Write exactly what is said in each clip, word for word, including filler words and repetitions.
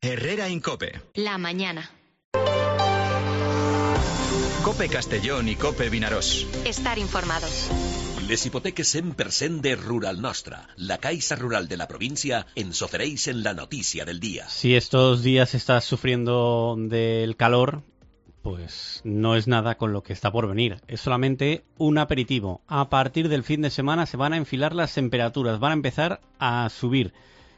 Herrera Incope. La mañana. Cope Castellón y Cope Vinaròs. Estar informados. Les hipoteques cent per cent de Rural Nostra, la Caixa Rural de la provincia, ens ofereix en la noticia del día. Si estos días estás sufriendo del calor, pues no es nada con lo que está por venir. Es solamente un aperitivo. A partir del fin de semana se van a enfilar las temperaturas, van a empezar a subir.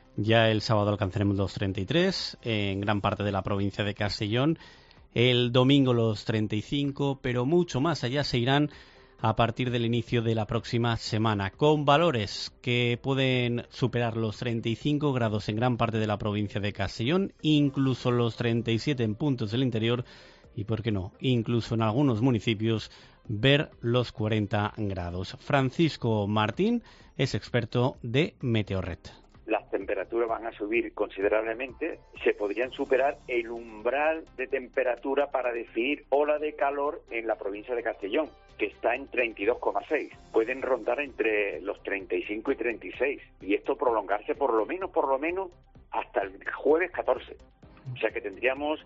Ya el sábado alcanzaremos los treinta y tres en gran parte de la provincia de Castellón. El domingo los treinta y cinco, pero mucho más allá se irán a partir del inicio de la próxima semana, con valores que pueden superar los treinta y cinco grados en gran parte de la provincia de Castellón, incluso los treinta y siete en puntos del interior y, por qué no, incluso en algunos municipios ver los cuarenta grados. Francisco Martín es experto de Meteorred. Las temperaturas van a subir considerablemente, se podrían superar el umbral de temperatura para definir ola de calor en la provincia de Castellón, que está en treinta y dos coma seis. Pueden rondar entre los treinta y cinco y treinta y seis, y esto prolongarse por lo menos, por lo menos, hasta el jueves catorce. O sea que tendríamos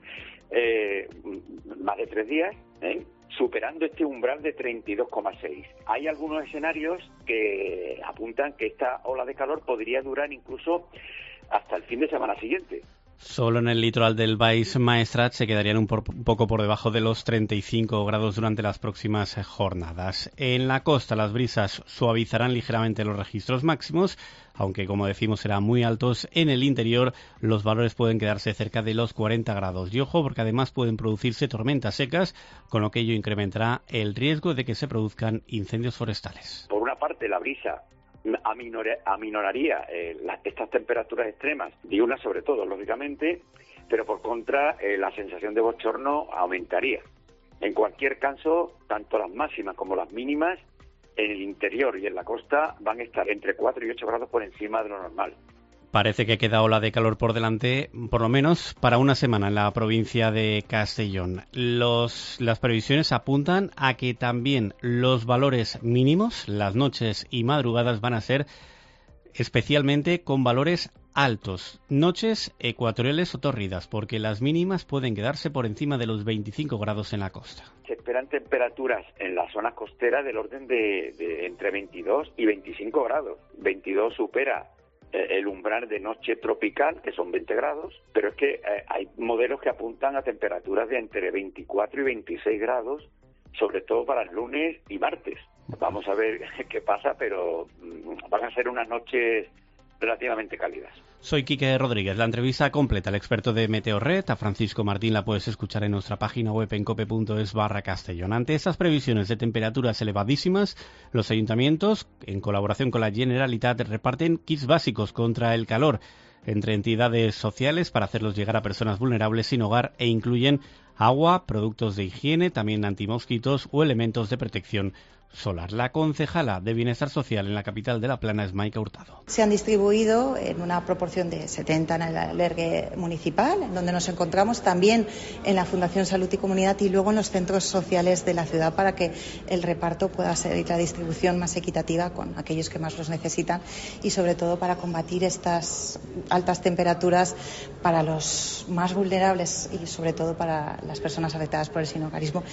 eh, más de tres días, ¿eh? superando este umbral de treinta y dos coma seis. Hay algunos escenarios que apuntan que esta ola de calor podría durar incluso hasta el fin de semana siguiente. Solo en el litoral del Baix Maestrat se quedarían un, por, un poco por debajo de los treinta y cinco grados durante las próximas jornadas. En la costa las brisas suavizarán ligeramente los registros máximos, aunque como decimos serán muy altos. En el interior los valores pueden quedarse cerca de los cuarenta grados. Y ojo, porque además pueden producirse tormentas secas, con lo que ello incrementará el riesgo de que se produzcan incendios forestales. Por una parte, la brisa Aminore, aminoraría eh, las, estas temperaturas extremas, diurnas sobre todo, lógicamente, pero por contra eh, la sensación de bochorno aumentaría. En cualquier caso, tanto las máximas como las mínimas en el interior y en la costa van a estar entre cuatro y ocho grados por encima de lo normal. Parece que queda ola de calor por delante, por lo menos para una semana en la provincia de Castellón. Los, las previsiones apuntan a que también los valores mínimos, las noches y madrugadas, van a ser especialmente con valores altos. Noches ecuatoriales o tórridas, porque las mínimas pueden quedarse por encima de los veinticinco grados en la costa. Se esperan temperaturas en la zona costera del orden de, de entre veintidós y veinticinco grados. veintidós supera el umbral de noche tropical, que son veinte grados, pero es que eh, hay modelos que apuntan a temperaturas de entre veinticuatro y veintiséis grados, sobre todo para el lunes y martes. Vamos a ver qué pasa, pero mmm, van a ser unas noches relativamente cálidas. Soy Quique Rodríguez. La entrevista completa al experto de Meteorred, a Francisco Martín, la puedes escuchar en nuestra página web en cope punto es barra Castellón. Ante estas previsiones de temperaturas elevadísimas, los ayuntamientos, en colaboración con la Generalitat, reparten kits básicos contra el calor entre entidades sociales para hacerlos llegar a personas vulnerables sin hogar, e incluyen agua, productos de higiene, también antimosquitos o elementos de protección solar. La concejala de Bienestar Social en la capital de La Plana es Maica Hurtado. Se han distribuido en una proporción de setenta en el albergue municipal, en donde nos encontramos, también en la Fundación Salud y Comunidad y luego en los centros sociales de la ciudad, para que el reparto pueda ser y la distribución más equitativa con aquellos que más los necesitan, y sobre todo para combatir estas altas temperaturas para los más vulnerables y sobre todo para las personas afectadas por el sinhogarismo.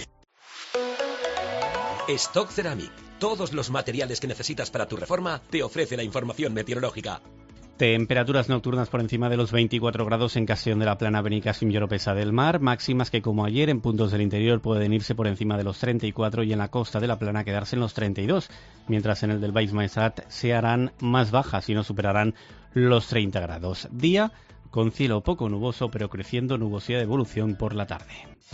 Stock Ceramic. Todos los materiales que necesitas para tu reforma te ofrece la información meteorológica. Temperaturas nocturnas por encima de los veinticuatro grados en Castellón de la Plana, Benicàssim y Oropesa del Mar. Máximas que, como ayer, en puntos del interior pueden irse por encima de los treinta y cuatro y en la costa de la Plana quedarse en los treinta y dos. Mientras en el del Baix Maestrat se harán más bajas y no superarán los treinta grados. Día con cielo poco nuboso, pero creciendo nubosidad de evolución por la tarde.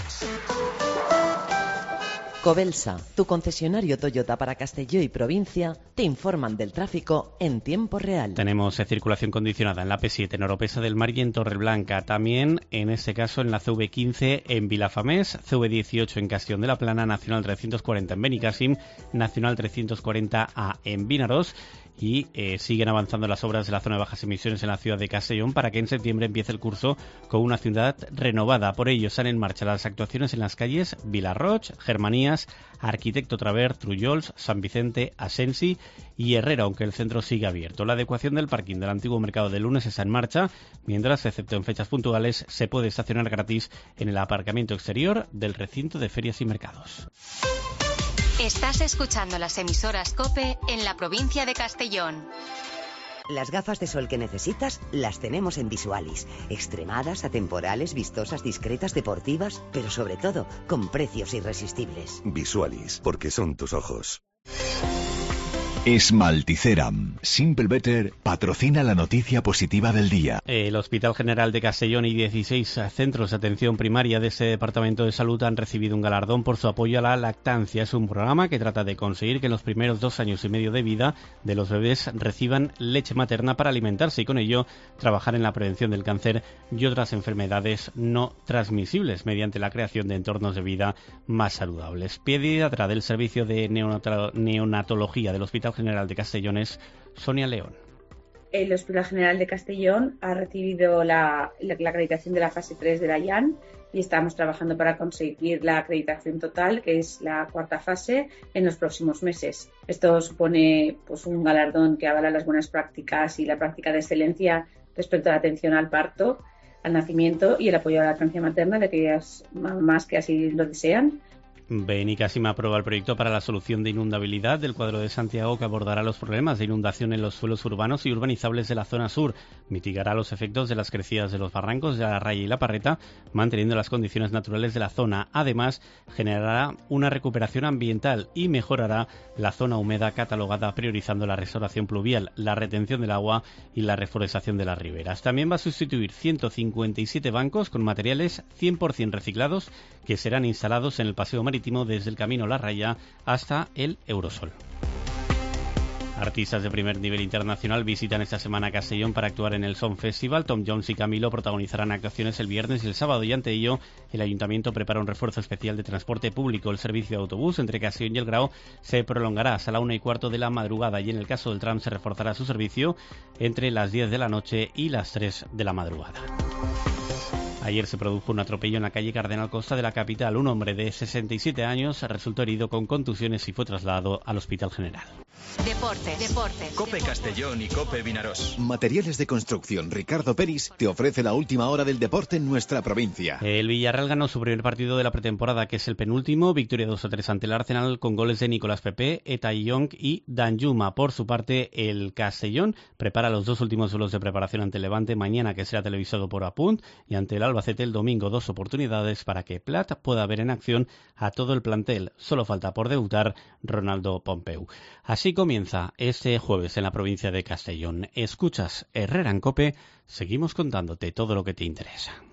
Cobelsa, tu concesionario Toyota para Castelló y provincia, te informan del tráfico en tiempo real. Tenemos eh, circulación condicionada en la P siete en Oropesa del Mar y en Torreblanca. También, en este caso, en la C V quince en Vilafamés, C V dieciocho en Castellón de la Plana, Nacional trescientos cuarenta en Benicàssim, Nacional trescientos cuarenta A en Vinaròs y eh, siguen avanzando las obras de la zona de bajas emisiones en la ciudad de Castellón para que en septiembre empiece el curso con una ciudad renovada. Por ello están en marcha las actuaciones en las calles Vilarroch, Germanías, Arquitecto Traver, Trullols, San Vicente, Asensi y Herrera, aunque el centro sigue abierto. La adecuación del parking del antiguo mercado de lunes está en marcha, mientras, excepto en fechas puntuales, se puede estacionar gratis en el aparcamiento exterior del recinto de ferias y mercados. Estás escuchando las emisoras COPE en la provincia de Castellón. Las gafas de sol que necesitas las tenemos en Visualis. Extremadas, atemporales, vistosas, discretas, deportivas, pero sobre todo con precios irresistibles. Visualis, porque son tus ojos. Esmalticeram Simple Better patrocina la noticia positiva del día. El Hospital General de Castellón y dieciséis centros de atención primaria de este Departamento de Salud han recibido un galardón por su apoyo a la lactancia. Es un programa que trata de conseguir que en los primeros dos años y medio de vida de los bebés reciban leche materna para alimentarse y con ello trabajar en la prevención del cáncer y otras enfermedades no transmisibles mediante la creación de entornos de vida más saludables. Pediatra del Servicio de Neonato- Neonatología del Hospital General de Castellón es Sonia León. El Hospital General de Castellón ha recibido la, la, la acreditación de la fase tres de la I A N y estamos trabajando para conseguir la acreditación total, que es la cuarta fase, en los próximos meses. Esto supone pues, un galardón que avala las buenas prácticas y la práctica de excelencia respecto a la atención al parto, al nacimiento y el apoyo a la lactancia materna de aquellas mamás que así lo desean. Benicàssim aprueba el proyecto para la solución de inundabilidad del cuadro de Santiago que abordará los problemas de inundación en los suelos urbanos y urbanizables de la zona sur. Mitigará los efectos de las crecidas de los barrancos de la Raya y la Parreta, manteniendo las condiciones naturales de la zona. Además, generará una recuperación ambiental y mejorará la zona húmeda catalogada, priorizando la restauración pluvial, la retención del agua y la reforestación de las riberas. También va a sustituir ciento cincuenta y siete bancos con materiales cien por ciento reciclados que serán instalados en el paseo marítimo desde el Camino La Raya hasta el Eurosol. Artistas de primer nivel internacional visitan esta semana Castellón para actuar en el Sound Festival. Tom Jones y Camilo protagonizarán actuaciones el viernes y el sábado y ante ello el Ayuntamiento prepara un refuerzo especial de transporte público. El servicio de autobús entre Castellón y El Grao se prolongará hasta la una y cuarto de la madrugada y en el caso del tram se reforzará su servicio entre las diez de la noche y las tres de la madrugada. Ayer se produjo un atropello en la calle Cardenal Costa de la capital. Un hombre de sesenta y siete años resultó herido con contusiones y fue trasladado al Hospital General. Deportes, deportes. COPE Castellón y COPE Vinaroz. Materiales de construcción Ricardo Peris te ofrece la última hora del deporte en nuestra provincia. El Villarreal ganó su primer partido de la pretemporada, que es el penúltimo. Victoria dos a tres ante el Arsenal con goles de Nicolás Pepe, Eta Young y Danjuma. Por su parte, el Castellón prepara los dos últimos duelos de preparación ante el Levante mañana, que será televisado por Apunt, y ante el Albacete el domingo. Dos oportunidades para que Plat pueda ver en acción a todo el plantel. Solo falta por debutar Ronaldo Pompeu. Así comienza este jueves en la provincia de Castellón. Escuchas Herrera en COPE. Seguimos contándote todo lo que te interesa.